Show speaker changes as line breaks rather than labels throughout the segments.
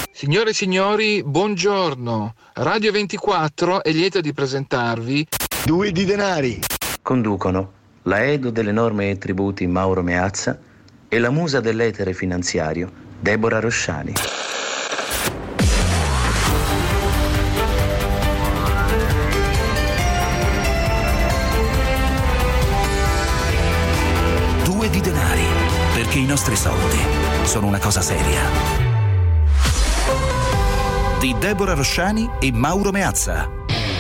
Signore e signori, buongiorno. Radio 24 è lieto di presentarvi
Due di denari.
Conducono la Edo delle norme e tributi Mauro Meazza e la musa dell'etere finanziario Deborah Rosciani.
Due di denari, perché i nostri soldi sono una cosa seria. Di Deborah Rosciani e Mauro Meazza.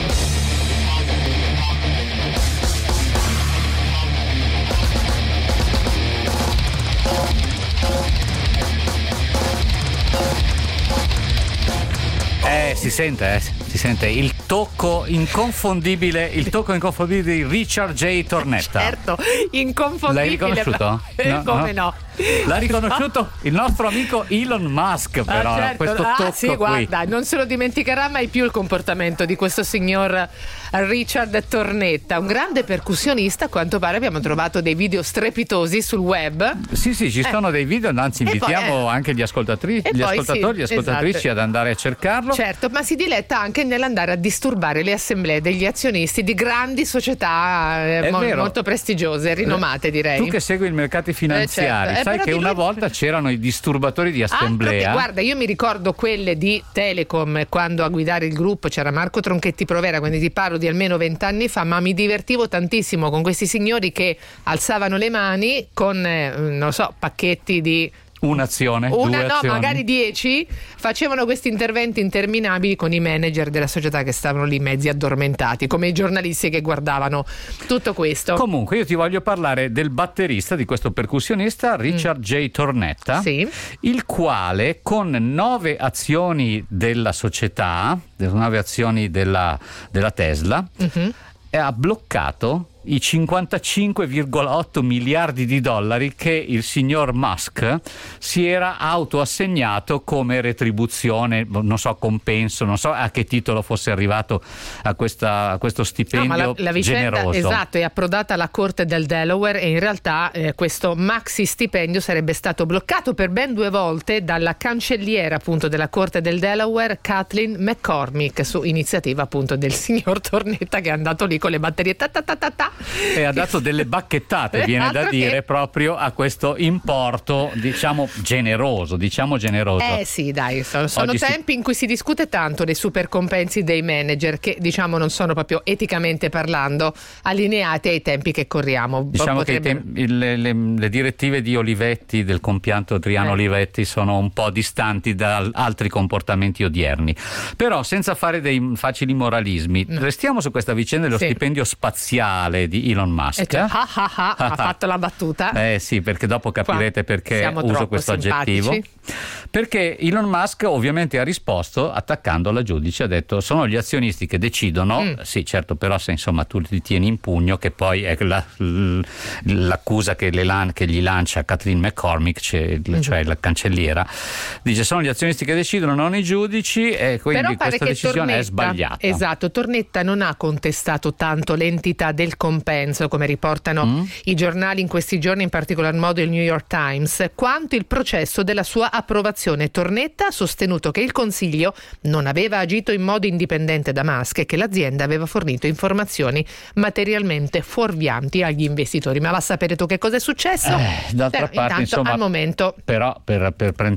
Si sente il tocco inconfondibile di Richard J. Tornetta.
Certo, inconfondibile.
L'hai riconosciuto?
Come no?
L'ha riconosciuto il nostro amico Elon Musk, però,
certo.
questo tocco
sì,
qui.
guarda, non se lo dimenticherà mai più il comportamento di questo signor Richard Tornetta, un grande percussionista. A quanto pare abbiamo trovato dei video strepitosi sul web.
Sì, ci sono dei video, anzi invitiamo anche gli ascoltatori, le ascoltatrici
esatto,
ad andare a cercarlo.
Certo, ma si diletta anche nell'andare a disturbare le assemblee degli azionisti di grandi società molto prestigiose, rinomate, direi.
Tu che segui i mercati finanziari, sai che una volta c'erano i disturbatori di assemblea.
Guarda, io mi ricordo quelle di Telecom, quando a guidare il gruppo c'era Marco Tronchetti Provera, quindi ti parlo di almeno 20 anni fa, ma mi divertivo tantissimo con questi signori che alzavano le mani con, non so, pacchetti di
un'azione, due azioni.
Magari 10, facevano questi interventi interminabili con i manager della società che stavano lì mezzi addormentati, come i giornalisti che guardavano tutto questo.
Comunque io ti voglio parlare del batterista di questo percussionista Richard J. Tornetta, il quale con 9 azioni della società, 9 azioni della Tesla, ha bloccato i 55,8 miliardi di dollari che il signor Musk si era autoassegnato come retribuzione, non so, compenso, non so a che titolo fosse arrivato a questo stipendio
la vicenda,
generoso.
Esatto, è approdata alla corte del Delaware e in realtà questo maxi stipendio sarebbe stato bloccato per ben 2 volte dalla cancelliera appunto della corte del Delaware, Kathleen McCormick, su iniziativa appunto del signor Tornetta, che è andato lì con le batterie
e ha dato delle bacchettate, viene da dire, proprio a questo importo, diciamo generoso.
Sì, dai, sono tempi in cui si discute tanto dei super compensi dei manager, che diciamo non sono proprio eticamente parlando allineati ai tempi che corriamo.
Diciamo che le direttive di Olivetti, del compianto Adriano Olivetti, sono un po' distanti da altri comportamenti odierni. Però senza fare dei facili moralismi, restiamo su questa vicenda dello stipendio spaziale di Elon Musk.
Ha fatto la battuta.
Sì, perché dopo capirete perché uso questo aggettivo. Perché Elon Musk ovviamente ha risposto attaccando la giudice, ha detto: sono gli azionisti che decidono. Sì, certo, però se insomma tu li tieni in pugno, che poi è l'accusa che gli lancia Kathleen McCormick, cioè la cancelliera, dice sono gli azionisti che decidono, non i giudici, e quindi questa decisione è sbagliata.
Esatto, Tornetta non ha contestato tanto l'entità del compenso, come riportano i giornali in questi giorni, in particolar modo il New York Times, quanto il processo della sua approvazione. Tornetta ha sostenuto che il Consiglio non aveva agito in modo indipendente da Musk e che l'azienda aveva fornito informazioni materialmente fuorvianti agli investitori. Ma va a sapere tu che cosa è successo?
D'altra parte, insomma,
al momento,
però per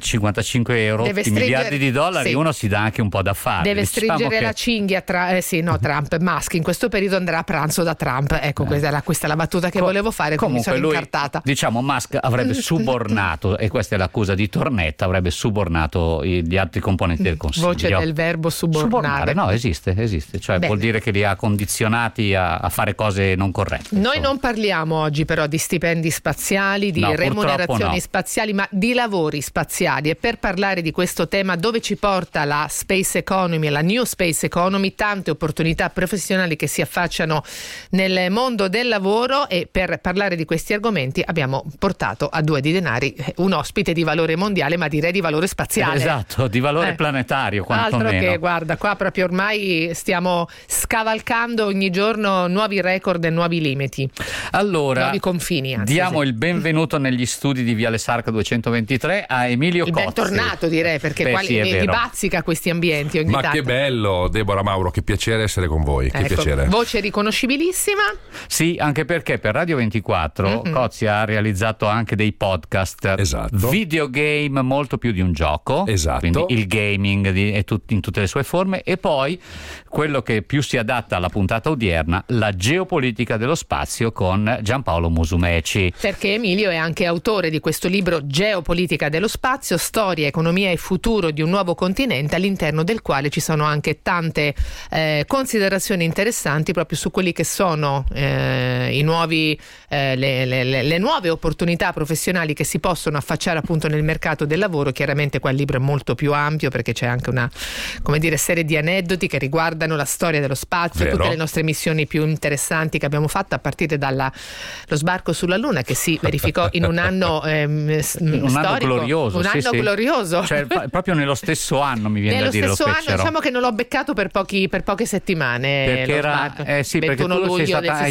55 euro, miliardi di dollari, uno si dà anche un po' da fare.
Deve stringere la cinghia tra Trump, Musk in questo periodo andrà a pranzo da Trump. Ecco, questa è la battuta che volevo fare, quindi mi sono incartata.
Diciamo, Musk avrebbe subornato, e questa è l'accusa di Tornetta, avrebbe subornato gli altri componenti del Consiglio.
Voce del verbo subornare.
No, esiste, cioè vuol dire che li ha condizionati a fare cose non corrette.
Noi non parliamo oggi però di stipendi spaziali, di remunerazioni spaziali, ma di lavori spaziali, e per parlare di questo tema, dove ci porta la space economy, la new space economy, tante opportunità professionali che si affacciano nel mondo del lavoro, e per parlare di questi argomenti abbiamo portato a Due di Denari un ospite di valore mondiale, ma direi di valore spaziale.
Esatto, di valore planetario quantomeno.
Altro che, guarda, qua proprio ormai stiamo scavalcando ogni giorno nuovi record e nuovi limiti. Allora, nuovi confini, anzi,
diamo il benvenuto negli studi di Viale Sarca 223 a Emilio Cozzi.
Bentornato, direi, perché li bazzica questi ambienti ogni tanto.
Ma che bello, Deborah Mauro, che piacere essere con voi. Che piacere.
Voce riconoscibilissima.
Sì, anche perché per Radio 24 Cozzi ha realizzato anche dei podcast.
Esatto.
Videogame molto più di un gioco.
Esatto.
Quindi il gaming in tutte le sue forme, e poi quello che più si adatta alla puntata odierna, la geopolitica dello spazio con Giampaolo Musumeci.
Perché Emilio è anche autore di questo libro Geopolitica dello spazio, storia, economia e futuro di un nuovo continente, all'interno del quale ci sono anche tante considerazioni interessanti proprio su quelli che sono i nuovi le nuove opportunità professionali che si possono affacciare appunto nel mercato del lavoro. Chiaramente qua il libro è molto più ampio, perché c'è anche una, come dire, serie di aneddoti che riguardano la storia dello spazio, tutte le nostre missioni più interessanti che abbiamo fatto, a partire dallo sbarco sulla Luna, che si verificò in un anno storico,
anno glorioso,
un anno glorioso,
cioè proprio nello stesso anno, mi viene da dire,
nello stesso
lo
anno.
fecero.
Diciamo che non l'ho beccato per poche settimane,
perché era
21
perché tu
luglio
sei stata,
del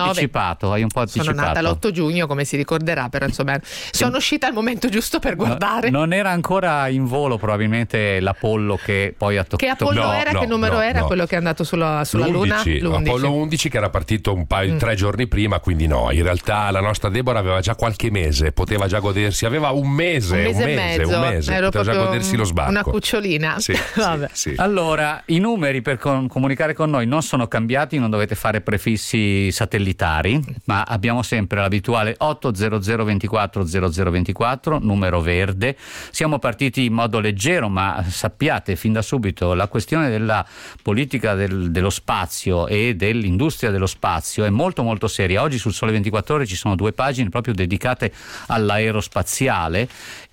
69.
hai un po' anticipato.
Sono nata l'8 giugno, come si ricorderà, però insomma sono uscita al momento giusto per guardare.
Non era ancora in volo probabilmente l'Apollo che poi ha toccato.
Che Apollo era? Che numero era? Quello che è andato sulla Luna?
L'11. Apollo 11, che era partito un paio 3 giorni prima, quindi no, in realtà la nostra Deborah aveva già qualche mese, poteva già godersi, aveva un mese
e mezzo,
poteva già godersi lo sbarco.
Una cucciolina.
Sì,
Vabbè.
Sì.
Allora, i numeri per comunicare con noi non sono cambiati, non dovete fare prefissi satellitari, ma abbiamo sempre l'abituale 800 24 0024, numero verde. Siamo partiti in modo leggero, ma sappiate fin da subito la questione della politica dello spazio e dell'industria dello spazio è molto molto seria. Oggi sul Sole 24 Ore ci sono 2 pagine proprio dedicate all'aerospaziale,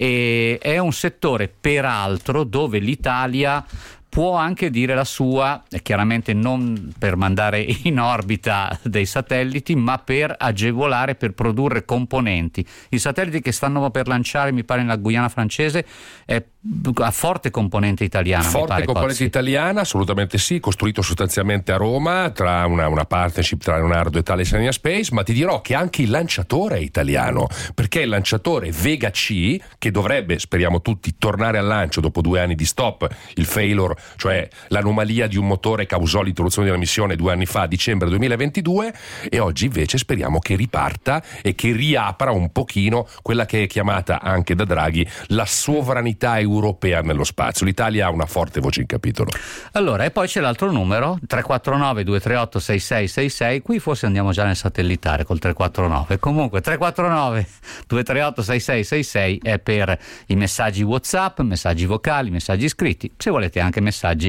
e è un settore peraltro dove l'Italia può anche dire la sua, chiaramente non per mandare in orbita dei satelliti, ma per agevolare, per produrre componenti. I satelliti che stanno per lanciare, mi pare, nella Guyana francese, è a forte componente italiana.
Forte componente italiana, assolutamente sì, costruito sostanzialmente a Roma, tra una partnership tra Leonardo e Thales Alenia Space, ma ti dirò che anche il lanciatore è italiano, perché il lanciatore Vega C, che dovrebbe, speriamo tutti, tornare al lancio dopo 2 anni di stop, il failure, cioè l'anomalia di un motore causò l'interruzione della missione 2 anni fa, dicembre 2022, e oggi invece speriamo che riparta e che riapra un pochino quella che è chiamata anche da Draghi la sovranità europea nello spazio. L'Italia ha una forte voce in capitolo.
Allora, e poi c'è l'altro numero, 349 238 6666, qui forse andiamo già nel satellitare col 349, comunque 349 238 6666 è per i messaggi WhatsApp, messaggi vocali, messaggi scritti, se volete anche messaggi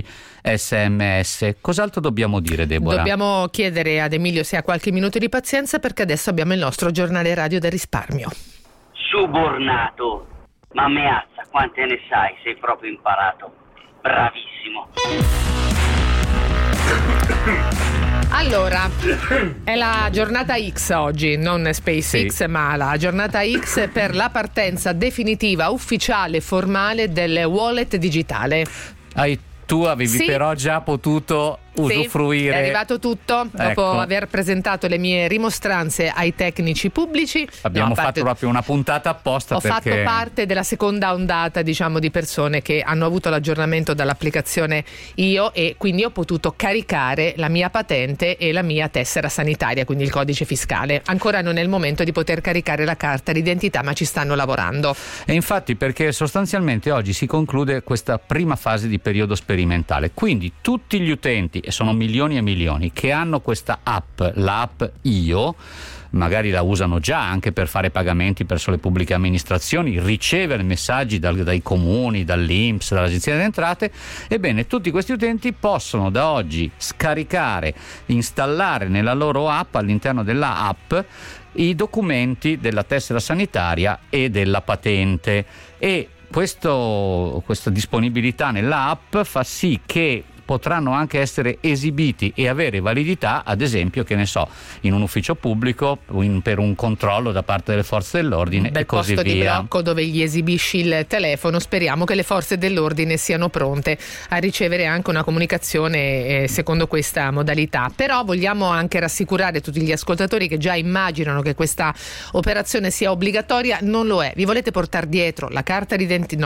SMS. Cos'altro dobbiamo dire, Deborah?
Dobbiamo chiedere ad Emilio se ha qualche minuto di pazienza, perché adesso abbiamo il nostro giornale radio del risparmio.
Subornato, ma Meazza, quante ne sai? Sei proprio imparato. Bravissimo.
Allora, è la giornata X oggi, non SpaceX, sì, ma la giornata X per la partenza definitiva, ufficiale, formale del wallet digitale.
Tu avevi però già potuto usufruire.
Sì, è arrivato tutto dopo aver presentato le mie rimostranze ai tecnici pubblici.
Abbiamo fatto proprio una puntata apposta.
Ho fatto parte della seconda ondata, diciamo, di persone che hanno avuto l'aggiornamento dall'applicazione Io, e quindi ho potuto caricare la mia patente e la mia tessera sanitaria, quindi il codice fiscale. Ancora non è il momento di poter caricare la carta d'identità, ma ci stanno lavorando.
E infatti, perché sostanzialmente oggi si conclude questa prima fase di periodo sperimentale, quindi tutti gli utenti, e sono milioni e milioni, che hanno questa app, l'app Io, magari la usano già anche per fare pagamenti verso le pubbliche amministrazioni, ricevere messaggi dai comuni, dall'INPS, dall'Agenzia delle Entrate. Ebbene, tutti questi utenti possono da oggi scaricare, installare nella loro app, all'interno della app, i documenti della tessera sanitaria e della patente, e questa disponibilità nella app fa sì che potranno anche essere esibiti e avere validità, ad esempio, che ne so, in un ufficio pubblico, per un controllo da parte delle forze dell'ordine e così via.
Bel posto di blocco dove gli esibisci il telefono. Speriamo che le forze dell'ordine siano pronte a ricevere anche una comunicazione secondo questa modalità. Però vogliamo anche rassicurare tutti gli ascoltatori che già immaginano che questa operazione sia obbligatoria. Non lo è. Vi volete portare dietro la carta d'identità,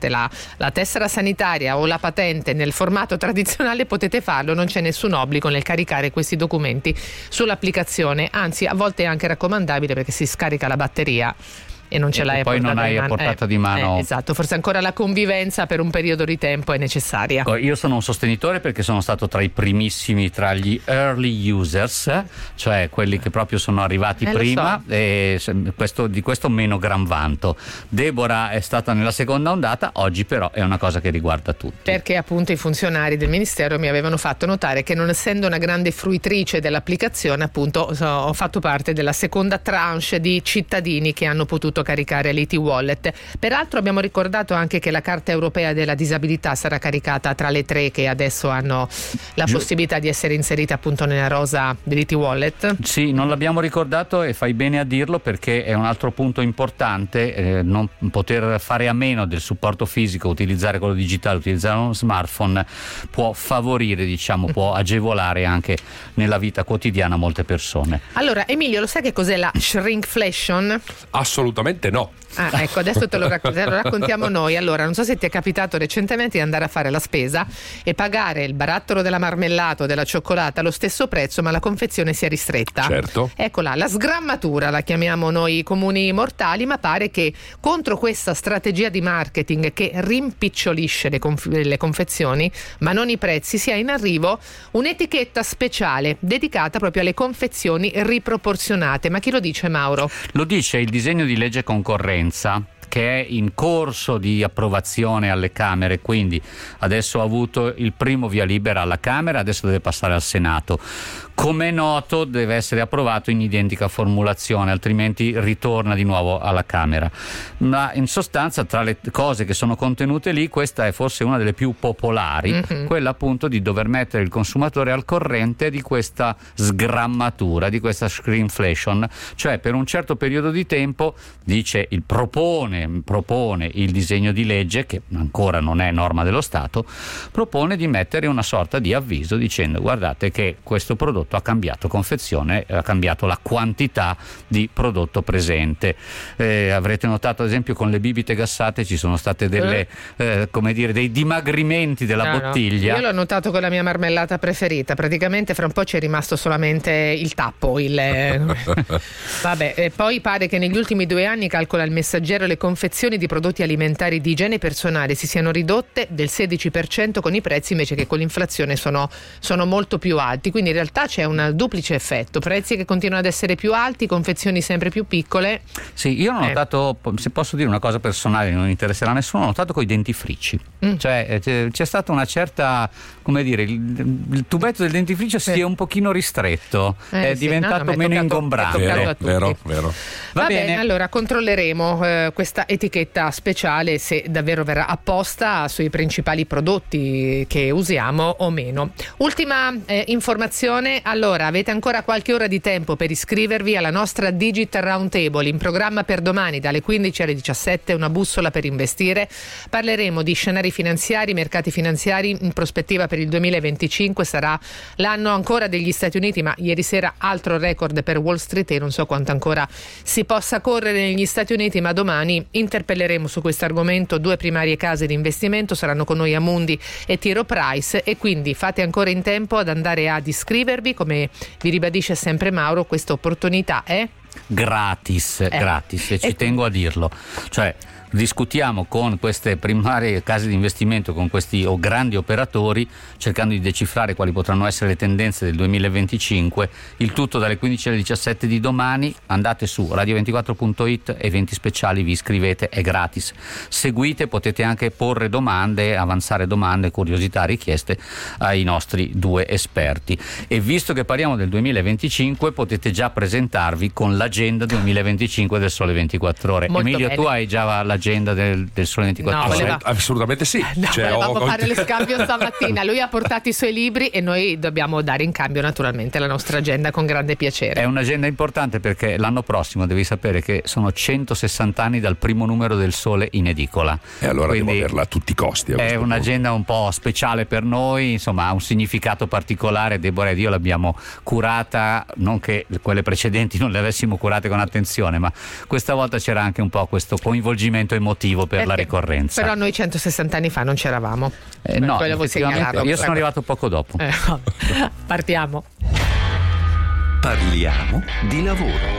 la tessera sanitaria o la patente nel formato tradizionale, potete farlo, non c'è nessun obbligo nel caricare questi documenti sull'applicazione, anzi a volte è anche raccomandabile perché si scarica la batteria e non ce l'hai
poi non hai a portata di mano.
Esatto, forse ancora la convivenza per un periodo di tempo è necessaria.
Io sono un sostenitore perché sono stato tra i primissimi, tra gli early users, cioè quelli che proprio sono arrivati prima, e di questo meno gran vanto. Deborah è stata nella seconda ondata, oggi però è una cosa che riguarda tutti.
Perché appunto i funzionari del Ministero mi avevano fatto notare che, non essendo una grande fruitrice dell'applicazione, appunto ho fatto parte della seconda tranche di cittadini che hanno potuto caricare l'e-wallet. Peraltro abbiamo ricordato anche che la carta europea della disabilità sarà caricata tra le 3 che adesso hanno la possibilità di essere inserite appunto nella rosa dell'e-wallet.
Sì, non l'abbiamo ricordato e fai bene a dirlo, perché è un altro punto importante, non poter fare a meno del supporto fisico, utilizzare quello digitale, utilizzare uno smartphone può favorire, può agevolare anche nella vita quotidiana molte persone.
Allora Emilio, lo sai che cos'è la shrinkflation?
Assolutamente no.
Ecco, adesso te lo raccontiamo noi. Allora, non so se ti è capitato recentemente di andare a fare la spesa e pagare il barattolo della marmellata o della cioccolata allo stesso prezzo, ma la confezione sia ristretta.
Certo.
Eccola, la sgrammatura la chiamiamo noi comuni mortali, ma pare che contro questa strategia di marketing che rimpicciolisce le confezioni, ma non i prezzi, sia in arrivo un'etichetta speciale dedicata proprio alle confezioni riproporzionate. Ma chi lo dice, Mauro?
Lo dice il disegno di legge concorrenza, che è in corso di approvazione alle Camere, quindi adesso ha avuto il primo via libera alla Camera, adesso deve passare al Senato. Come è noto, deve essere approvato in identica formulazione, altrimenti ritorna di nuovo alla Camera. Ma in sostanza, tra le cose che sono contenute lì, questa è forse una delle più popolari, quella appunto di dover mettere il consumatore al corrente di questa sgrammatura, di questa shrinkflation, cioè per un certo periodo di tempo, dice propone il disegno di legge, che ancora non è norma dello Stato, propone di mettere una sorta di avviso dicendo: guardate che questo prodotto ha cambiato confezione, ha cambiato la quantità di prodotto presente. Avrete notato ad esempio con le bibite gassate ci sono state delle dei dimagrimenti della bottiglia.
Io l'ho notato con la mia marmellata preferita, praticamente fra un po' ci è rimasto solamente il tappo. Vabbè, poi pare che negli ultimi 2 anni, calcola il Messaggero, le confezioni di prodotti alimentari di igiene personale si siano ridotte del 16%, con i prezzi invece che con l'inflazione sono molto più alti. Quindi in realtà c'è un duplice effetto: prezzi che continuano ad essere più alti, confezioni sempre più piccole.
Sì, io ho notato, se posso dire una cosa personale, non interesserà a nessuno, ho notato con i dentifrici. Cioè c'è stata una certa, il tubetto del dentifricio si è un pochino ristretto, è diventato meno ingombrante.
Vero.
Va bene, allora controlleremo questa etichetta speciale, se davvero verrà apposta sui principali prodotti che usiamo o meno. Ultima informazione: allora avete ancora qualche ora di tempo per iscrivervi alla nostra Digital Roundtable, in programma per domani dalle 15 alle 17, una bussola per investire. Parleremo di scenari finanziari, mercati finanziari in prospettiva per il 2025. Sarà l'anno ancora degli Stati Uniti, ma ieri sera altro record per Wall Street e non so quanto ancora si possa correre negli Stati Uniti, ma domani interpelleremo su questo argomento 2 primarie case di investimento. Saranno con noi Amundi e T. Rowe Price, e quindi fate ancora in tempo ad andare ad iscrivervi. Come vi ribadisce sempre Mauro, questa opportunità è
gratis, e ci tengo a dirlo. Cioè, discutiamo con queste primarie case di investimento, con questi grandi operatori, cercando di decifrare quali potranno essere le tendenze del 2025. Il tutto dalle 15 alle 17 di domani. Andate su radio24.it, eventi speciali, vi iscrivete, è gratis. Seguite, potete anche porre domande, avanzare domande, curiosità, richieste ai nostri 2 esperti. E visto che parliamo del 2025, potete già presentarvi con l'agenda 2025 del Sole 24 Ore.
Molto
Emilio,
bene.
tu hai già l'agenda l'agenda del Sole 24 Ore?
Assolutamente sì.
No, volevamo fare lo scambio stamattina. Lui ha portato i suoi libri e noi dobbiamo dare in cambio naturalmente la nostra agenda con grande piacere.
È un'agenda importante perché l'anno prossimo devi sapere che sono 160 anni dal primo numero del Sole in edicola.
E allora devo averla a tutti i costi.
È un'agenda un po' speciale per noi, insomma ha un significato particolare. Deborah ed io l'abbiamo curata, non che quelle precedenti non le avessimo curate con attenzione, ma questa volta c'era anche un po' questo coinvolgimento emotivo per la ricorrenza.
Però noi 160 anni fa non c'eravamo.
No, effettivamente io sono arrivato poco dopo.
Partiamo.
Parliamo di lavoro.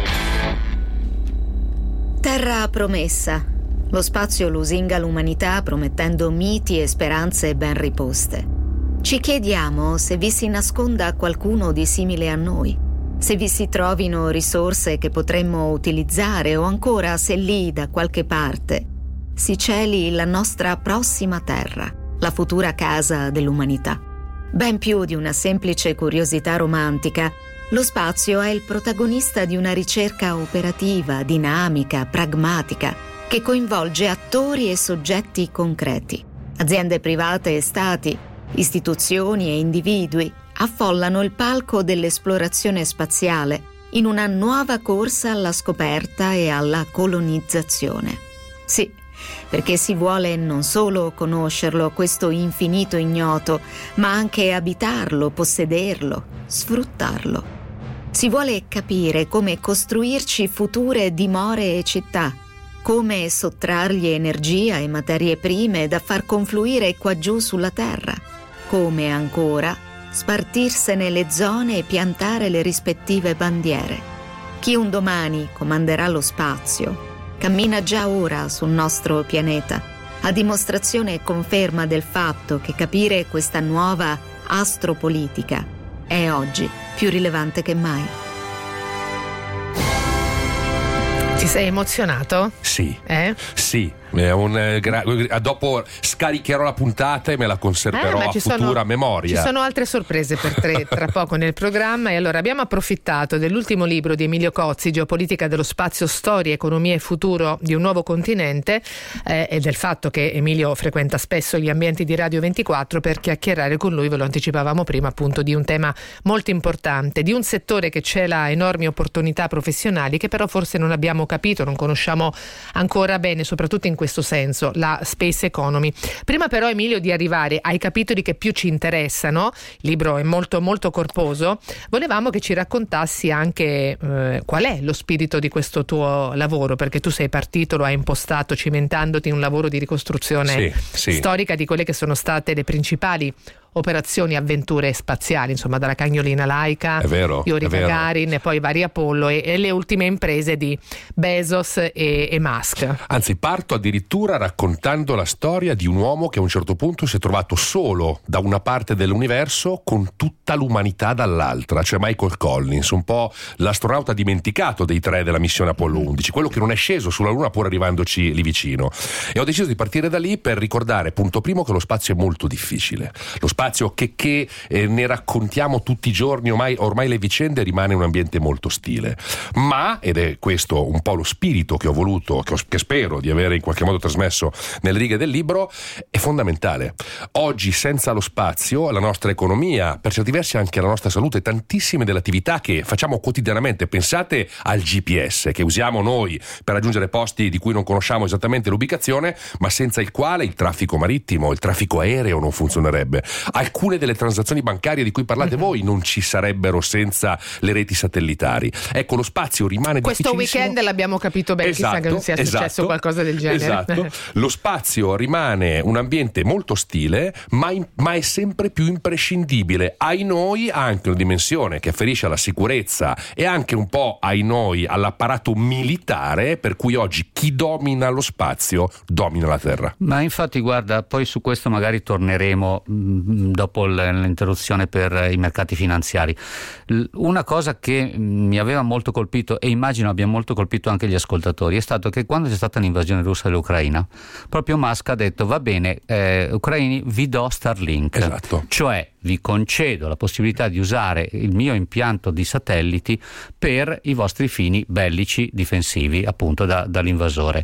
Terra promessa. Lo spazio lusinga l'umanità promettendo miti e speranze ben riposte. Ci chiediamo se vi si nasconda qualcuno di simile a noi, se vi si trovino risorse che potremmo utilizzare o ancora se lì da qualche parte si celi la nostra prossima terra, la futura casa dell'umanità. Ben più di una semplice curiosità romantica, lo spazio è il protagonista di una ricerca operativa, dinamica, pragmatica, che coinvolge attori e soggetti concreti. Aziende private e stati, istituzioni e individui affollano il palco dell'esplorazione spaziale in una nuova corsa alla scoperta e alla colonizzazione. Sì, perché si vuole non solo conoscerlo, questo infinito ignoto, ma anche abitarlo, possederlo, sfruttarlo. Si vuole capire come costruirci future dimore e città, come sottrargli energia e materie prime da far confluire qua giù sulla Terra, come ancora spartirsene le zone e piantare le rispettive bandiere. Chi un domani comanderà lo spazio cammina già ora sul nostro pianeta, a dimostrazione e conferma del fatto che capire questa nuova astropolitica è oggi più rilevante che mai.
Ti sei emozionato?
Sì.
Sì.
Dopo scaricherò la puntata e me la conserverò a futura memoria.
Ci sono altre sorprese per te tra poco nel programma. E allora abbiamo approfittato dell'ultimo libro di Emilio Cozzi, Geopolitica dello spazio, storia, economia e futuro di un nuovo continente, e del fatto che Emilio frequenta spesso gli ambienti di Radio 24 per chiacchierare con lui, ve lo anticipavamo prima, appunto di un tema molto importante, di un settore che cela enormi opportunità professionali che però forse non abbiamo capito, non conosciamo ancora bene, soprattutto in questo senso, la space economy. Prima però, Emilio, di arrivare ai capitoli che più ci interessano, il libro è molto molto corposo, volevamo che ci raccontassi anche qual è lo spirito di questo tuo lavoro, perché tu sei partito, lo hai impostato cimentandoti in un lavoro di ricostruzione storica di quelle che sono state le principali operazioni, avventure spaziali, insomma, dalla cagnolina Laika, Yuri Gagarin e poi vari Apollo e le ultime imprese di Bezos e Musk.
Anzi, parto addirittura raccontando la storia di un uomo che a un certo punto si è trovato solo da una parte dell'universo con tutta l'umanità dall'altra, cioè Michael Collins, un po' l'astronauta dimenticato dei 3 della missione Apollo 11, quello che non è sceso sulla Luna pur arrivandoci lì vicino. E ho deciso di partire da lì per ricordare, punto primo, che lo spazio è molto difficile. Lo spazio che ne raccontiamo tutti i giorni, ormai le vicende, rimane un ambiente molto ostile, ma, ed è questo un po' lo spirito che ho voluto, che spero di avere in qualche modo trasmesso nelle righe del libro, è fondamentale. Oggi senza lo spazio la nostra economia, per certi versi anche la nostra salute, tantissime delle attività che facciamo quotidianamente, pensate al GPS che usiamo noi per raggiungere posti di cui non conosciamo esattamente l'ubicazione, ma senza il quale il traffico marittimo, il traffico aereo non funzionerebbe. Alcune delle transazioni bancarie di cui parlate voi non ci sarebbero senza le reti satellitari. Ecco, lo spazio rimane
questo
difficilissimo.
Weekend l'abbiamo capito bene, chissà che non sia successo qualcosa del genere.
Esatto. Lo spazio rimane un ambiente molto ostile, ma è sempre più imprescindibile. Ai noi ha anche una dimensione che afferisce alla sicurezza e anche un po' ai noi all'apparato militare, per cui oggi chi domina lo spazio domina la Terra.
Ma infatti, guarda, poi su questo magari torneremo dopo l'interruzione per i mercati finanziari. Una cosa che mi aveva molto colpito, e immagino abbia molto colpito anche gli ascoltatori, è stato che quando c'è stata l'invasione russa dell'Ucraina, proprio Musk ha detto: va bene, ucraini, vi do Starlink.
Esatto.
Cioè vi concedo la possibilità di usare il mio impianto di satelliti per i vostri fini bellici difensivi, appunto dall'invasore.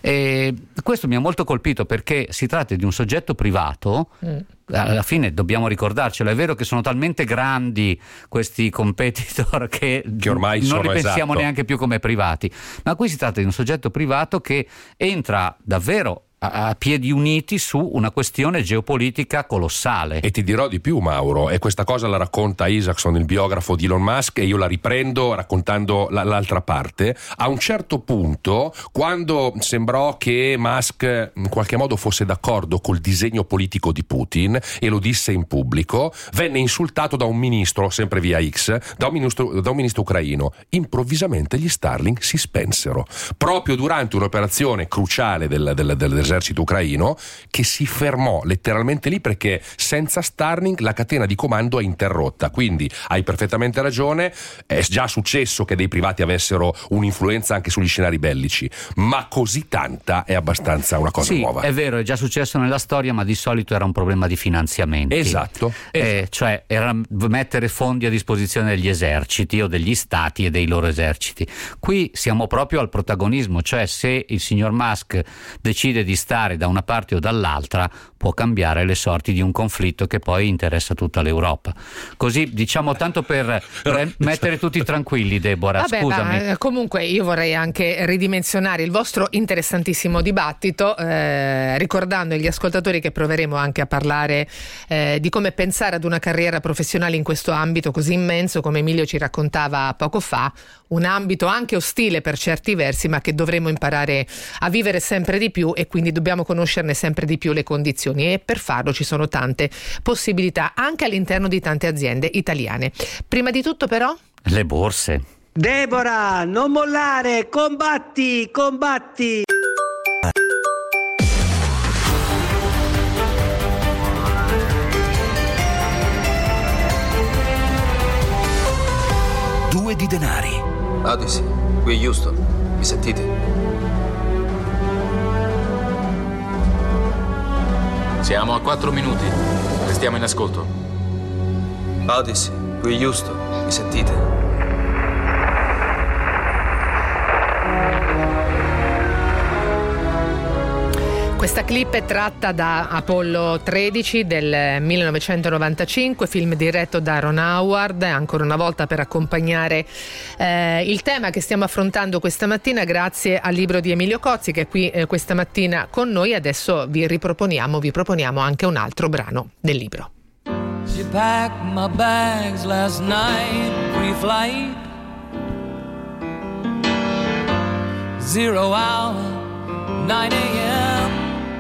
E questo mi ha molto colpito, perché si tratta di un soggetto privato. Alla fine dobbiamo ricordarcelo, è vero che sono talmente grandi questi competitor che
ormai
non li pensiamo neanche più come privati, ma qui si tratta di un soggetto privato che entra davvero a piedi uniti su una questione geopolitica colossale.
E ti dirò di più, Mauro, e questa cosa la racconta Isaacson, il biografo di Elon Musk, e io la riprendo raccontando l'altra parte. A un certo punto, quando sembrò che Musk in qualche modo fosse d'accordo col disegno politico di Putin e lo disse in pubblico, venne insultato da un ministro, sempre via X, da un ministro ucraino. Improvvisamente gli Starlink si spensero, proprio durante un'operazione cruciale dell'esercito ucraino, che si fermò letteralmente lì, perché senza Starlink la catena di comando è interrotta. Quindi hai perfettamente ragione, è già successo che dei privati avessero un'influenza anche sugli scenari bellici, ma così tanta è abbastanza una cosa nuova.
È vero, è già successo nella storia, ma di solito era un problema di finanziamenti.
Esatto.
Cioè era mettere fondi a disposizione degli eserciti o degli stati e dei loro eserciti. Qui siamo proprio al protagonismo, cioè se il signor Musk decide di stare da una parte o dall'altra, può cambiare le sorti di un conflitto che poi interessa tutta l'Europa. Così, diciamo, tanto per mettere tutti tranquilli, Deborah. Scusami.
Ma, comunque io vorrei anche ridimensionare il vostro interessantissimo dibattito, ricordando agli ascoltatori che proveremo anche a parlare di come pensare ad una carriera professionale in questo ambito così immenso, come Emilio ci raccontava poco fa, un ambito anche ostile per certi versi, ma che dovremo imparare a vivere sempre di più, e quindi dobbiamo conoscerne sempre di più le condizioni, e per farlo ci sono tante possibilità anche all'interno di tante aziende italiane. Prima di tutto però
le borse.
Deborah, non mollare, combatti!
Due di denari.
Odyssey, qui Houston, mi sentite?
Siamo a 4 minuti, restiamo in ascolto.
Odyssey, qui Houston, mi sentite?
Questa clip è tratta da Apollo 13 del 1995, film diretto da Ron Howard, ancora una volta per accompagnare il tema che stiamo affrontando questa mattina, grazie al libro di Emilio Cozzi, che è qui questa mattina con noi. Adesso vi proponiamo anche un altro brano del libro.
She packed my bags last night, pre-flight, 0 hour, 9 a.m.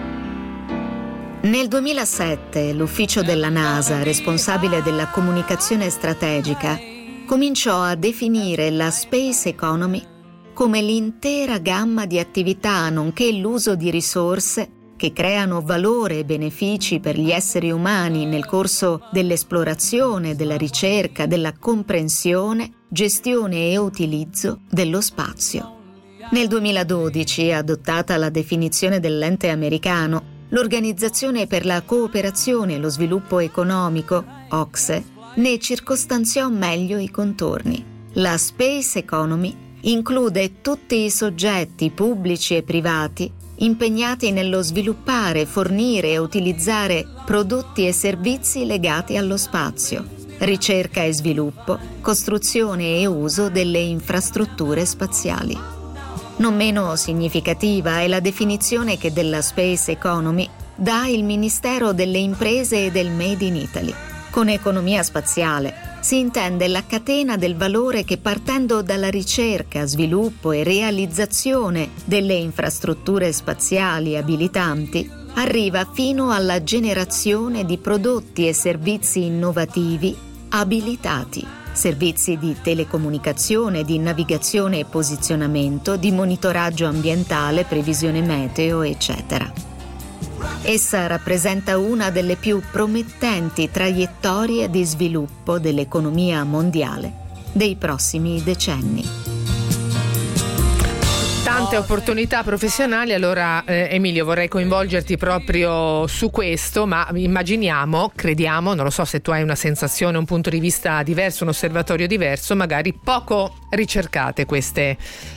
Nel 2007 l'ufficio della NASA, responsabile della comunicazione strategica, cominciò a definire la space economy come l'intera gamma di attività nonché l'uso di risorse che creano valore e benefici per gli esseri umani nel corso dell'esplorazione, della ricerca, della comprensione, gestione e utilizzo dello spazio. Nel 2012, adottata la definizione dell'ente americano, l'Organizzazione per la cooperazione e lo sviluppo economico, OCSE, ne circostanziò meglio i contorni. La space economy include tutti i soggetti pubblici e privati impegnati nello sviluppare, fornire e utilizzare prodotti e servizi legati allo spazio, ricerca e sviluppo, costruzione e uso delle infrastrutture spaziali. Non meno significativa è la definizione che della space economy dà il Ministero delle Imprese e del Made in Italy. Con economia spaziale si intende la catena del valore che, partendo dalla ricerca, sviluppo e realizzazione delle infrastrutture spaziali abilitanti, arriva fino alla generazione di prodotti e servizi innovativi abilitati. Servizi di telecomunicazione, di navigazione e posizionamento, di monitoraggio ambientale, previsione meteo, eccetera. Essa rappresenta una delle più promettenti traiettorie di sviluppo dell'economia mondiale dei prossimi decenni.
Tante opportunità professionali. Allora Emilio, vorrei coinvolgerti proprio su questo, ma crediamo, non lo so se tu hai una sensazione, un punto di vista diverso, un osservatorio diverso, magari poco ricercate queste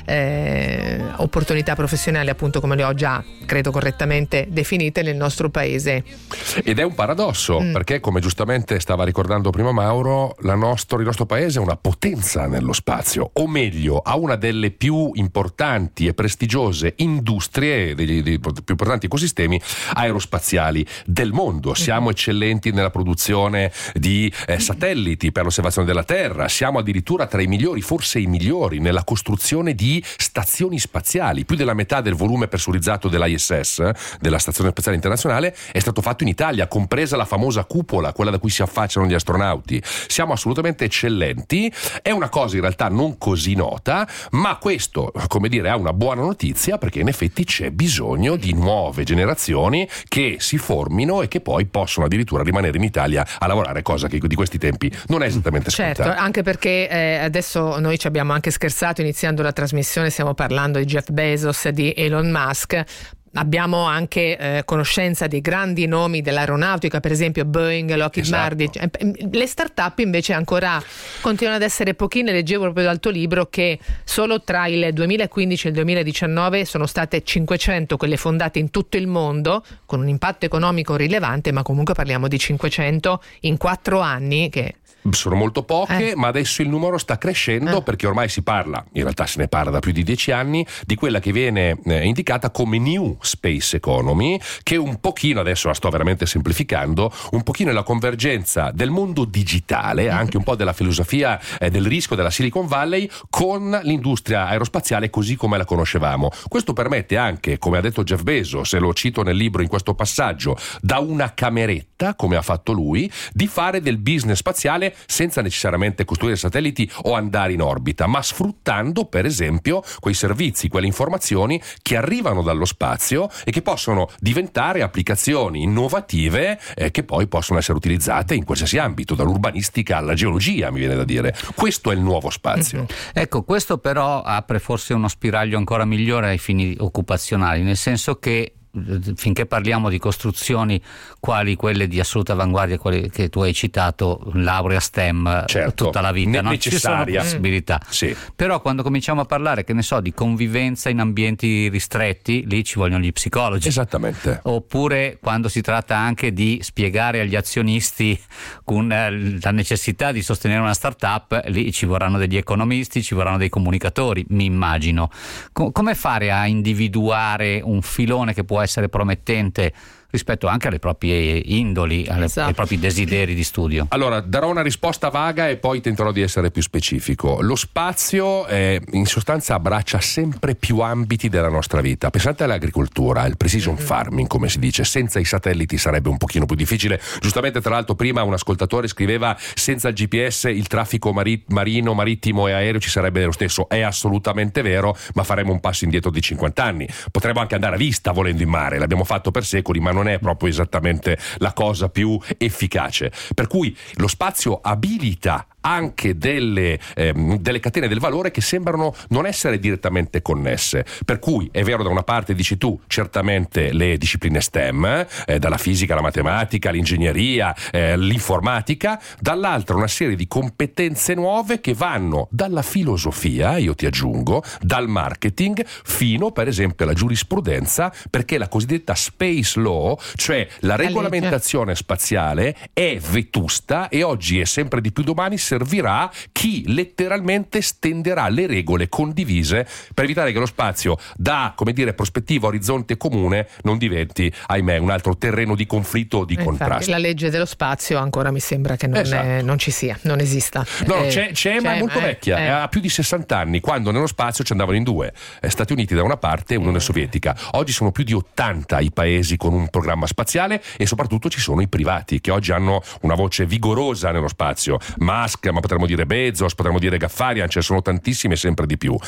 opportunità professionali, appunto come le ho già, credo correttamente definite nel nostro paese.
Ed è un paradosso, perché come giustamente stava ricordando prima Mauro, il nostro paese è una potenza nello spazio, o meglio, ha una delle più importanti e prestigiose industrie, dei più importanti ecosistemi aerospaziali del mondo. Siamo eccellenti nella produzione di satelliti per l'osservazione della Terra, siamo addirittura tra i migliori, forse i migliori, nella costruzione di stazioni spaziali. Più della metà del volume pressurizzato dell'ISS, della Stazione Spaziale Internazionale, è stato fatto in Italia, compresa la famosa cupola, quella da cui si affacciano gli astronauti. Siamo assolutamente eccellenti. È una cosa in realtà non così nota, ma questo, come dire, ha una buona notizia, perché in effetti c'è bisogno di nuove generazioni che si formino e che poi possono addirittura rimanere in Italia a lavorare, cosa che di questi tempi non è esattamente scontata.
Certo, anche perché adesso noi ci abbiamo anche scherzato iniziando la trasmissione, stiamo parlando di Jeff Bezos, di Elon Musk. Abbiamo anche conoscenza di grandi nomi dell'aeronautica, per esempio Boeing, Lockheed Martin. Le start-up invece ancora continuano ad essere pochine. Leggevo proprio dal tuo libro che solo tra il 2015 e il 2019 sono state 500 quelle fondate in tutto il mondo, con un impatto economico rilevante, ma comunque parliamo di 500 in 4 anni, che
sono molto poche, ma adesso il numero sta crescendo, perché ormai si parla, in realtà se ne parla da più di 10 anni, di quella che viene indicata come New Space Economy, che un pochino, adesso la sto veramente semplificando, un pochino è la convergenza del mondo digitale, anche un po' della filosofia del rischio della Silicon Valley, con l'industria aerospaziale così come la conoscevamo. Questo permette anche, come ha detto Jeff Bezos, e lo cito nel libro in questo passaggio, da una cameretta, come ha fatto lui, di fare del business spaziale senza necessariamente costruire satelliti o andare in orbita, ma sfruttando per esempio quei servizi, quelle informazioni che arrivano dallo spazio e che possono diventare applicazioni innovative che poi possono essere utilizzate in qualsiasi ambito, dall'urbanistica alla geologia, mi viene da dire. Questo è il nuovo spazio.
Ecco, questo però apre forse uno spiraglio ancora migliore ai fini occupazionali, nel senso che finché parliamo di costruzioni quali quelle di assoluta avanguardia, quelle che tu hai citato, laurea STEM, tutta la vita, non ci sono possibilità. Però quando cominciamo a parlare, che ne so, di convivenza in ambienti ristretti, lì ci vogliono gli psicologi.
Esattamente.
Oppure quando si tratta anche di spiegare agli azionisti con la necessità di sostenere una startup, lì ci vorranno degli economisti, ci vorranno dei comunicatori, mi immagino. Come fare a individuare un filone che può essere promettente rispetto anche alle proprie indoli, ai propri desideri di studio?
Allora, darò una risposta vaga e poi tenterò di essere più specifico. Lo spazio in sostanza abbraccia sempre più ambiti della nostra vita. Pensate all'agricoltura, al precision farming, come si dice. Senza i satelliti sarebbe un pochino più difficile. Giustamente, tra l'altro, prima un ascoltatore scriveva: senza il GPS il traffico marino, marittimo e aereo ci sarebbe lo stesso. È assolutamente vero, ma faremo un passo indietro di 50 anni. Potremmo anche andare a vista volendo in mare, l'abbiamo fatto per secoli, ma non è proprio esattamente la cosa più efficace. Per cui lo spazio abilita anche delle catene del valore che sembrano non essere direttamente connesse. Per cui è vero, da una parte dici tu, certamente le discipline STEM, dalla fisica alla matematica, l'ingegneria, l'informatica, dall'altra una serie di competenze nuove che vanno dalla filosofia, io ti aggiungo, dal marketing, fino per esempio alla giurisprudenza, perché la cosiddetta space law, cioè la regolamentazione spaziale, è vetusta e oggi e sempre di più domani servirà chi letteralmente stenderà le regole condivise per evitare che lo spazio, da, come dire, prospettiva, orizzonte comune, non diventi, ahimè, un altro terreno di conflitto o di contrasto.
La legge dello spazio ancora mi sembra che non ci sia, non esista.
No, c'è, ma è molto vecchia, ha più di 60 anni, quando nello spazio ci andavano in due, Stati Uniti da una parte e Unione Sovietica. Oggi sono più di 80 i paesi con un programma spaziale e soprattutto ci sono i privati che oggi hanno una voce vigorosa nello spazio. Musk, ma potremmo dire Bezos, potremmo dire Gaffarian, ce ne sono tantissime e sempre di più.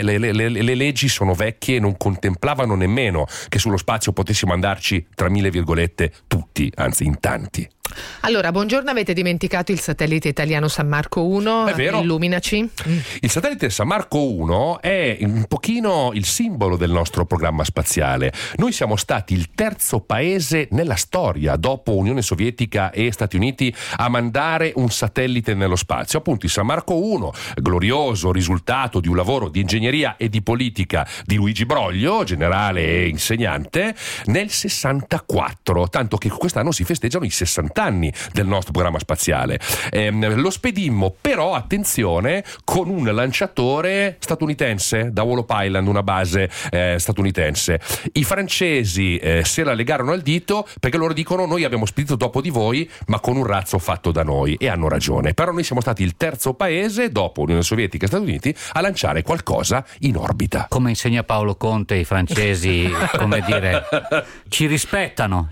Le leggi sono vecchie e non contemplavano nemmeno che sullo spazio potessimo andarci, tra mille virgolette, tutti, anzi in tanti.
Allora, buongiorno, avete dimenticato il satellite italiano San Marco 1?
È vero.
Illuminaci.
Il satellite San Marco 1 è un pochino il simbolo del nostro programma spaziale. Noi siamo stati il terzo paese nella storia, dopo Unione Sovietica e Stati Uniti, a mandare un satellite nello spazio. Appunto il San Marco 1, glorioso risultato di un lavoro di ingegneria e di politica di Luigi Broglio, generale e insegnante, nel 64, tanto che quest'anno si festeggiano i 60 anni del nostro programma spaziale. Lo spedimmo, però attenzione, con un lanciatore statunitense da Wallop Island, una base statunitense. I francesi se la legarono al dito, perché loro dicono: noi abbiamo spedito dopo di voi, ma con un razzo fatto da noi, e hanno ragione. Però noi siamo stati il terzo paese, dopo Unione Sovietica e Stati Uniti, a lanciare qualcosa in orbita.
Come insegna Paolo Conte, i francesi, come dire, ci rispettano,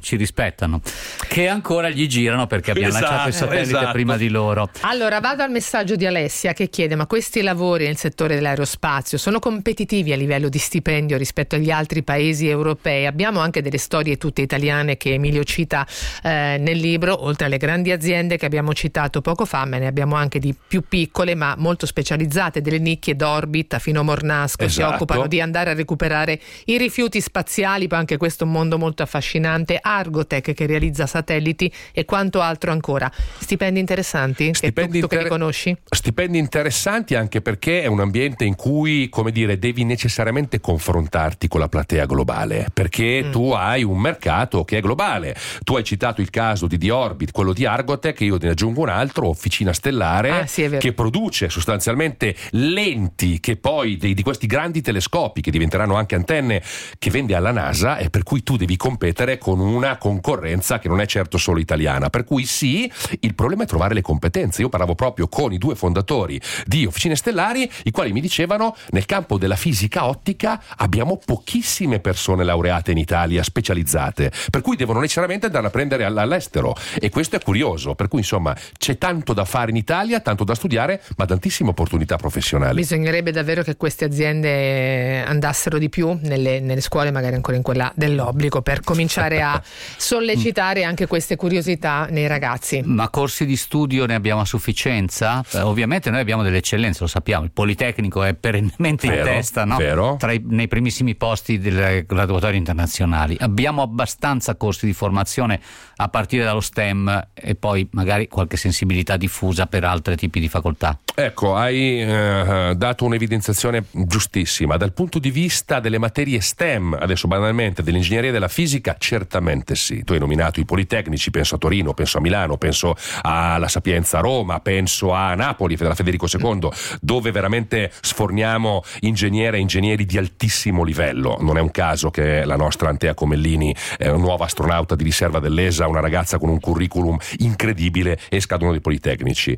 che ancora gli girano perché abbiamo lanciato il satellite prima di loro.
Allora, vado al messaggio di Alessia che chiede: ma questi lavori nel settore dell'aerospazio sono competitivi a livello di stipendio rispetto agli altri paesi europei? Abbiamo anche delle storie tutte italiane che Emilio cita nel libro, oltre alle grandi aziende che abbiamo citato poco fa, ma ne abbiamo anche di più piccole ma molto specializzate, delle nicchie d'Orbit, fino a Mornasco, si occupano di andare a recuperare i rifiuti spaziali, poi anche questo è un mondo molto affascinante, Argotec che realizza satelliti e quanto altro ancora. Stipendi interessanti? Che ne conosci?
Stipendi interessanti, anche perché è un ambiente in cui, come dire, devi necessariamente confrontarti con la platea globale, perché tu hai un mercato che è globale. Tu hai citato il caso di Orbit, quello di Argotec, io ne aggiungo un altro, Officina Stellare, che produce sostanzialmente lenti che poi di questi grandi telescopi che diventeranno anche antenne, che vende alla NASA, e per cui tu devi competere con una concorrenza che non è certo solo italiana. Per cui sì, il problema è trovare le competenze. Io parlavo proprio con i due fondatori di Officine Stellari, i quali mi dicevano: nel campo della fisica ottica abbiamo pochissime persone laureate in Italia specializzate, per cui devono necessariamente andare a prendere all'estero, e questo è curioso. Per cui insomma c'è tanto da fare in Italia, tanto da studiare, ma tantissime opportunità professionali.
Bisognerebbe davvero che queste aziende andassero di più nelle scuole, magari ancora in quella dell'obbligo, per cominciare a sollecitare anche queste curiosità nei ragazzi.
Ma corsi di studio ne abbiamo a sufficienza? Ovviamente noi abbiamo delle eccellenze, lo sappiamo, il Politecnico è perennemente in testa, no? Nei primissimi posti delle graduatorie internazionali. Abbiamo abbastanza corsi di formazione a partire dallo STEM, e poi magari qualche sensibilità diffusa per altri tipi di facoltà.
Ecco, hai dato un'evidenziazione giustissima. Dal punto di vista delle materie STEM, adesso banalmente, dell'ingegneria e della fisica, certamente sì. Tu hai nominato i Politecnici, penso a Torino, penso a Milano, penso alla Sapienza a Roma, penso a Napoli, della Federico II, dove veramente sforniamo ingegneri di altissimo livello. Non è un caso che la nostra Antea Comellini, nuova astronauta di riserva dell'ESA, una ragazza con un curriculum incredibile, esca da uno dei Politecnici.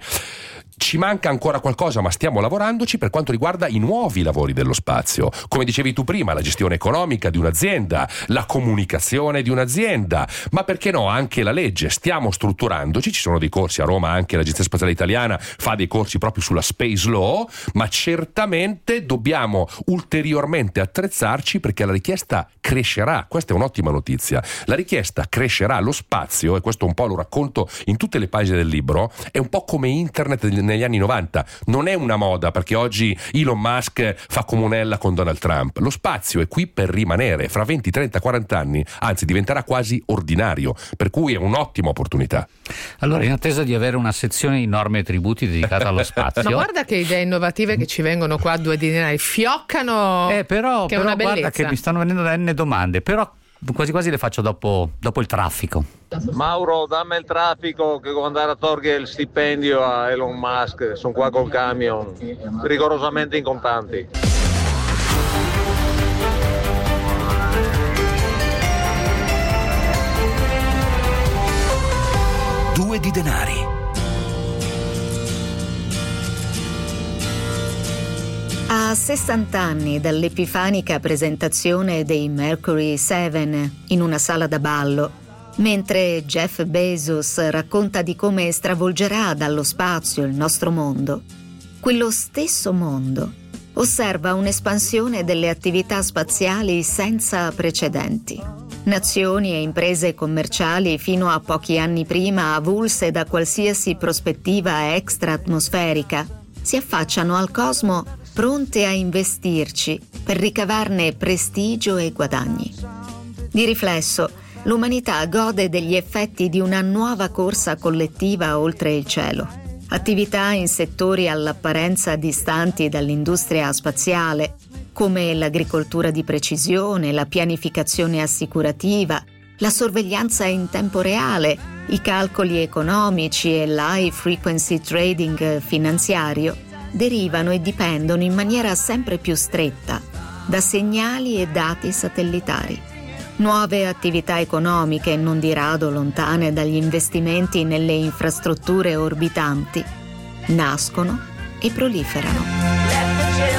Ci manca ancora qualcosa, ma stiamo lavorandoci per quanto riguarda i nuovi lavori dello spazio. Come dicevi tu prima, la gestione economica di un'azienda, la comunicazione di un'azienda, ma perché no anche la legge. Stiamo strutturandoci, ci sono dei corsi a Roma, anche l'Agenzia Spaziale Italiana fa dei corsi proprio sulla Space Law, ma certamente dobbiamo ulteriormente attrezzarci, perché la richiesta crescerà. Questa è un'ottima notizia. La richiesta crescerà. Lo spazio, e questo un po' lo racconto in tutte le pagine del libro, è un po' come internet negli anni 90. Non è una moda perché oggi Elon Musk fa comunella con Donald Trump. Lo spazio è qui per rimanere. Fra 20, 30, 40 anni, anzi, diventerà quasi ordinario, per cui è un'ottima opportunità.
Allora, in attesa di avere una sezione di norme e tributi dedicata allo spazio.
Ma guarda che idee innovative che ci vengono qua, due dinari fioccano,
però
che è una bellezza.
Guarda che mi stanno venendo da N domande, però quasi quasi le faccio dopo il traffico.
Mauro, dammi il traffico, che devo andare a togliere il stipendio a Elon Musk. Sono qua col camion, rigorosamente in contanti.
Due di denari.
A 60 anni dall'epifanica presentazione dei Mercury 7 in una sala da ballo, mentre Jeff Bezos racconta di come stravolgerà dallo spazio il nostro mondo, quello stesso mondo osserva un'espansione delle attività spaziali senza precedenti. Nazioni e imprese commerciali fino a pochi anni prima avulse da qualsiasi prospettiva extra-atmosferica si affacciano al cosmo pronte a investirci per ricavarne prestigio e guadagni. Di riflesso, l'umanità gode degli effetti di una nuova corsa collettiva oltre il cielo. Attività in settori all'apparenza distanti dall'industria spaziale, come l'agricoltura di precisione, la pianificazione assicurativa, la sorveglianza in tempo reale, i calcoli economici e l'high frequency trading finanziario, derivano e dipendono in maniera sempre più stretta da segnali e dati satellitari. Nuove attività economiche, non di rado lontane dagli investimenti nelle infrastrutture orbitanti, nascono e proliferano.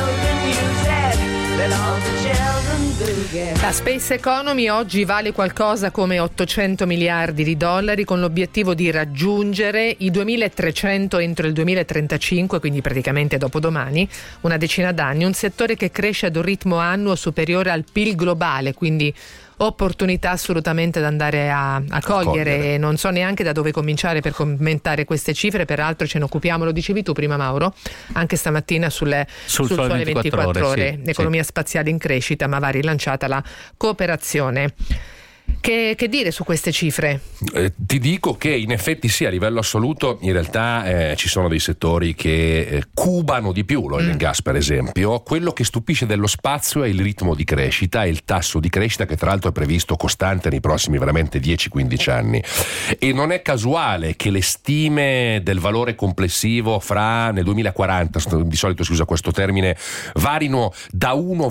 La Space Economy oggi vale qualcosa come 800 miliardi di dollari, con l'obiettivo di raggiungere i 2300 entro il 2035, quindi praticamente dopodomani, una decina d'anni, un settore che cresce ad un ritmo annuo superiore al PIL globale, quindi opportunità assolutamente da andare a cogliere. Non so neanche da dove cominciare per commentare queste cifre, peraltro ce ne occupiamo, lo dicevi tu prima Mauro, anche stamattina sul Sole 24 ore, l'economia spaziale in crescita, ma va rilanciata la cooperazione. Che dire su queste cifre?
Ti dico che in effetti sì, a livello assoluto in realtà ci sono dei settori che cubano di più, l'oil and gas per esempio. Quello che stupisce dello spazio è il ritmo di crescita e il tasso di crescita, che tra l'altro è previsto costante nei prossimi veramente 10-15 anni, e non è casuale che le stime del valore complessivo nel 2040, di solito si usa questo termine, varino da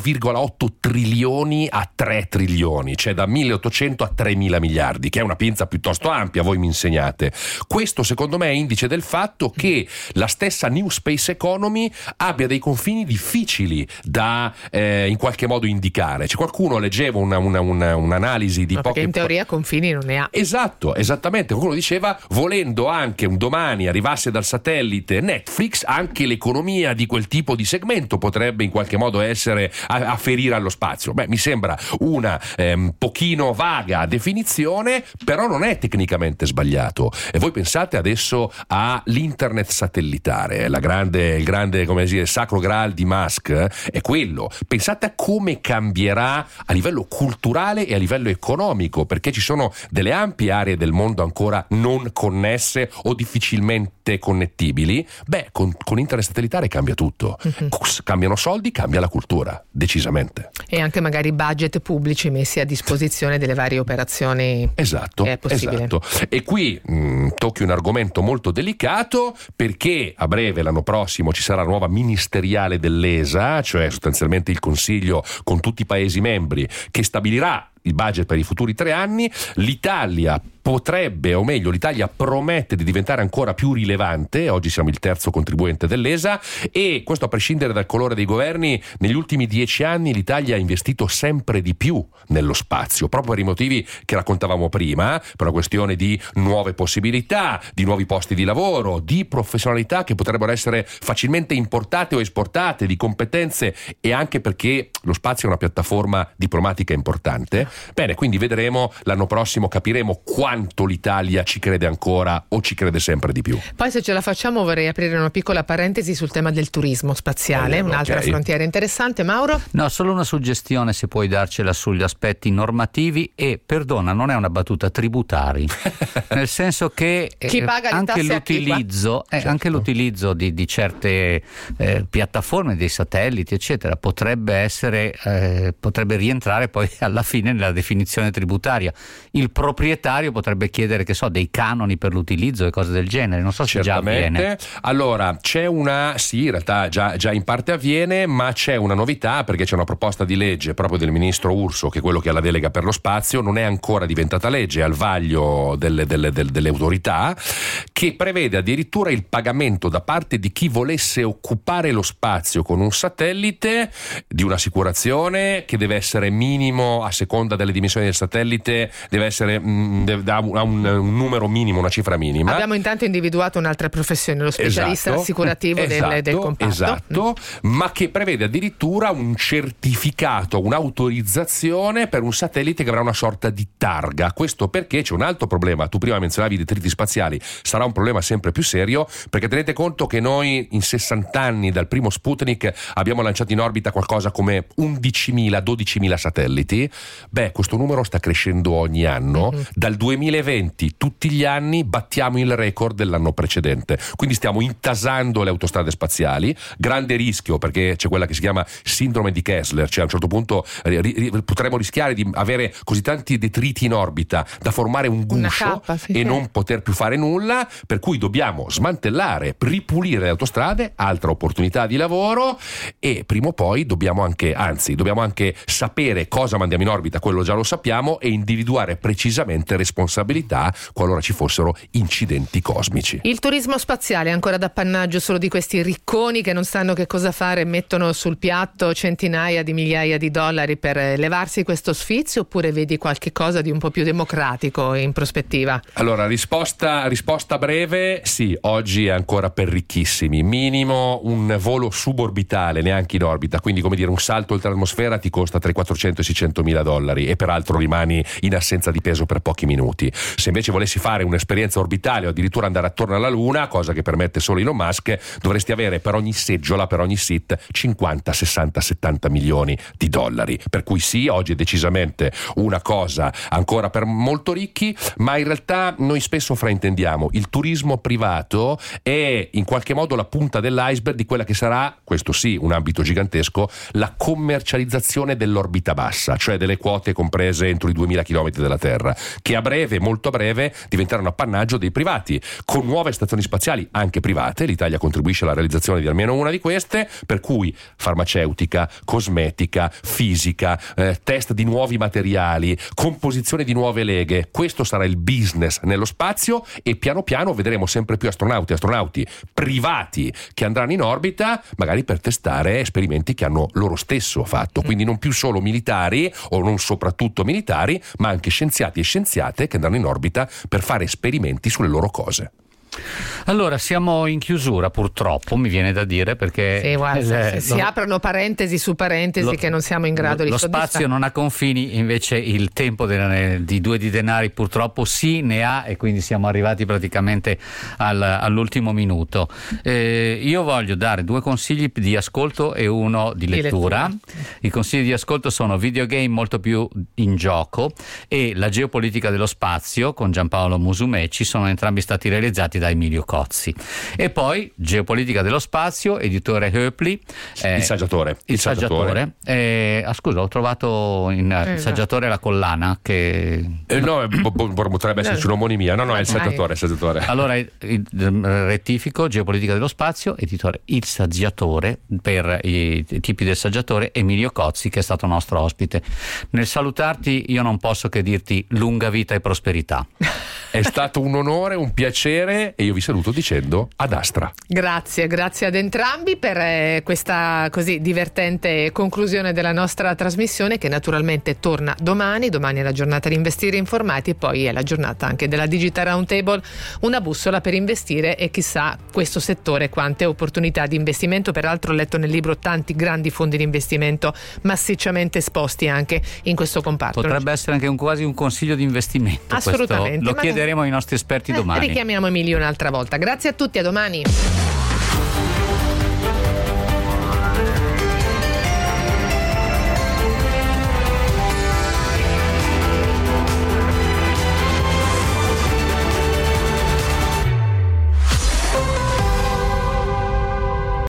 1,8 trilioni a 3 trilioni, cioè da 1800 a 3.000 miliardi, che è una pinza piuttosto ampia, voi mi insegnate. Questo secondo me è indice del fatto che la stessa New Space Economy abbia dei confini difficili da in qualche modo indicare. C'è qualcuno, leggevo un'analisi di
perché in teoria confini non ne ha.
Esatto, esattamente. Qualcuno diceva, volendo anche un domani arrivasse dal satellite Netflix, anche l'economia di quel tipo di segmento potrebbe in qualche modo essere afferire allo spazio. Beh, mi sembra una pochino vaga definizione, però non è tecnicamente sbagliato. E voi pensate adesso all'internet satellitare, il grande come dire, sacro graal di Musk, è quello. Pensate a come cambierà a livello culturale e a livello economico, perché ci sono delle ampie aree del mondo ancora non connesse o difficilmente connettibili. Beh, con internet satellitare cambia tutto. Cambiano soldi, cambia la cultura, decisamente.
E anche magari budget pubblici messi a disposizione delle varie operazioni.
Esatto,
è possibile.
Esatto. E qui tocchi un argomento molto delicato, perché a breve, l'anno prossimo, ci sarà la nuova ministeriale dell'ESA, cioè sostanzialmente il Consiglio con tutti i Paesi membri, che stabilirà il budget per i futuri 3 anni. L'Italia potrebbe, o meglio l'Italia promette di diventare ancora più rilevante. Oggi siamo il terzo contribuente dell'ESA, e questo a prescindere dal colore dei governi. Negli ultimi 10 anni l'Italia ha investito sempre di più nello spazio, proprio per i motivi che raccontavamo prima, per una questione di nuove possibilità, di nuovi posti di lavoro, di professionalità che potrebbero essere facilmente importate o esportate, di competenze, e anche perché lo spazio è una piattaforma diplomatica importante. Bene, quindi vedremo l'anno prossimo, capiremo quanto l'Italia ci crede ancora o ci crede sempre di più.
Poi, se ce la facciamo, vorrei aprire una piccola parentesi sul tema del turismo spaziale, un'altra frontiera interessante. Mauro?
No, solo una suggestione, se puoi darcela sugli aspetti normativi e, perdona, non è una battuta, tributari, nel senso che
chi paga le
anche
tasse
l'utilizzo anche l'utilizzo di certe piattaforme, dei satelliti eccetera, potrebbe rientrare poi alla fine nella definizione tributaria. Il proprietario potrebbe chiedere, che so, dei canoni per l'utilizzo e cose del genere. Non so se già avviene.
Allora, c'è in realtà già in parte avviene, ma c'è una novità, perché c'è una proposta di legge proprio del ministro Urso, che è quello che ha la delega per lo spazio, non è ancora diventata legge, è al vaglio delle autorità, che prevede addirittura il pagamento da parte di chi volesse occupare lo spazio con un satellite di un'assicurazione che deve essere minimo, a seconda seconda delle dimensioni del satellite deve essere ha un numero minimo, una cifra minima.
Abbiamo intanto individuato un'altra professione, lo specialista assicurativo del comparto.
Esatto, ma che prevede addirittura un certificato, un'autorizzazione per un satellite che avrà una sorta di targa. Questo perché c'è un altro problema. Tu prima menzionavi i detriti spaziali, sarà un problema sempre più serio, perché tenete conto che noi in 60 anni dal primo Sputnik abbiamo lanciato in orbita qualcosa come 11.000-12.000 satelliti. Questo numero sta crescendo ogni anno. Dal 2020 tutti gli anni battiamo il record dell'anno precedente, quindi stiamo intasando le autostrade spaziali. Grande rischio, perché c'è quella che si chiama sindrome di Kessler, cioè a un certo punto potremmo rischiare di avere così tanti detriti in orbita da formare un guscio e non poter più fare nulla, per cui dobbiamo smantellare, ripulire le autostrade, altra opportunità di lavoro, e prima o poi dobbiamo anche sapere cosa mandiamo in orbita, quello già lo sappiamo, e individuare precisamente responsabilità qualora ci fossero incidenti cosmici.
Il turismo spaziale è ancora d'appannaggio solo di questi ricconi che non sanno che cosa fare e mettono sul piatto centinaia di migliaia di dollari per levarsi questo sfizio, oppure vedi qualche cosa di un po' più democratico in prospettiva?
Allora, risposta breve, sì, oggi è ancora per ricchissimi. Minimo un volo suborbitale, neanche in orbita, quindi come dire un salto oltre l'atmosfera ti costa tra i 400 e i 600 mila dollari, e peraltro rimani in assenza di peso per pochi minuti. Se invece volessi fare un'esperienza orbitale o addirittura andare attorno alla Luna, cosa che permette solo Elon Musk, dovresti avere per ogni seggiola, per ogni sit 50, 60, 70 milioni di dollari. Per cui sì, oggi è decisamente una cosa ancora per molto ricchi, ma in realtà noi spesso fraintendiamo. Il turismo privato è in qualche modo la punta dell'iceberg di quella che sarà, questo sì, un ambito gigantesco, la commercializzazione dell'orbita bassa, cioè delle quote comprese entro i 2000 km della Terra, che a breve, molto a breve, diventeranno appannaggio dei privati, con nuove stazioni spaziali anche private. L'Italia contribuisce alla realizzazione di almeno una di queste, per cui farmaceutica, cosmetica, fisica, test di nuovi materiali, composizione di nuove leghe. Questo sarà il business nello spazio, e piano piano vedremo sempre più astronauti privati che andranno in orbita, magari per testare esperimenti che hanno loro stesso fatto, quindi non più solo militari, o non soprattutto militari, ma anche scienziati e scienziate che andranno in orbita per fare esperimenti sulle loro cose.
Allora, siamo in chiusura, purtroppo, mi viene da dire, perché
sì, guarda, si aprono parentesi su parentesi che non siamo in grado di soddisfare.
Lo spazio non ha confini, invece il tempo di Due di Denari purtroppo sì ne ha, e quindi siamo arrivati praticamente all'ultimo minuto. Io voglio dare 2 consigli di ascolto e uno di lettura. I consigli di ascolto sono Videogame molto più in gioco e La geopolitica dello spazio con Giampaolo Musumeci, sono entrambi stati realizzati da Emilio Cozzi. E poi Geopolitica dello spazio, editore Hoepli,
Il Saggiatore.
Scusa, ho trovato in Saggiatore la collana che
no, potrebbe esserci un'omonimia. No, è il Saggiatore.
Allora rettifico: Geopolitica dello spazio, editore Il Saggiatore, per i tipi del Saggiatore, Emilio Cozzi, che è stato nostro ospite. Nel salutarti io non posso che dirti lunga vita e prosperità.
È stato un onore, un piacere, e io vi saluto dicendo ad astra.
Grazie ad entrambi per questa così divertente conclusione della nostra trasmissione, che naturalmente torna domani. Domani è la giornata di Investire Informati, e poi è la giornata anche della Digital Roundtable, una bussola per investire, e chissà questo settore quante opportunità di investimento. Peraltro ho letto nel libro tanti grandi fondi di investimento massicciamente esposti anche in questo comparto.
Potrebbe essere anche quasi un consiglio di investimento.
Assolutamente.
Lo chiederemo ai nostri esperti domani.
Richiamiamo Emilio un'altra volta. Grazie a tutti, a domani.